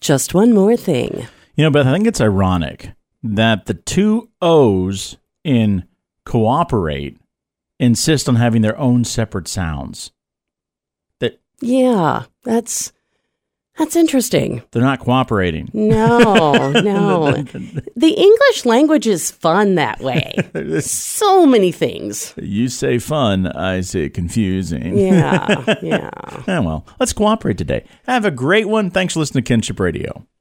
Just one more thing. You know, Beth, I think it's ironic that the two O's in cooperate insist on having their own separate sounds. Yeah, that's interesting. They're not cooperating. No. The English language is fun that way. So many things. You say fun, I say confusing. Yeah. Well, let's cooperate today. Have a great one. Thanks for listening to Kinship Radio.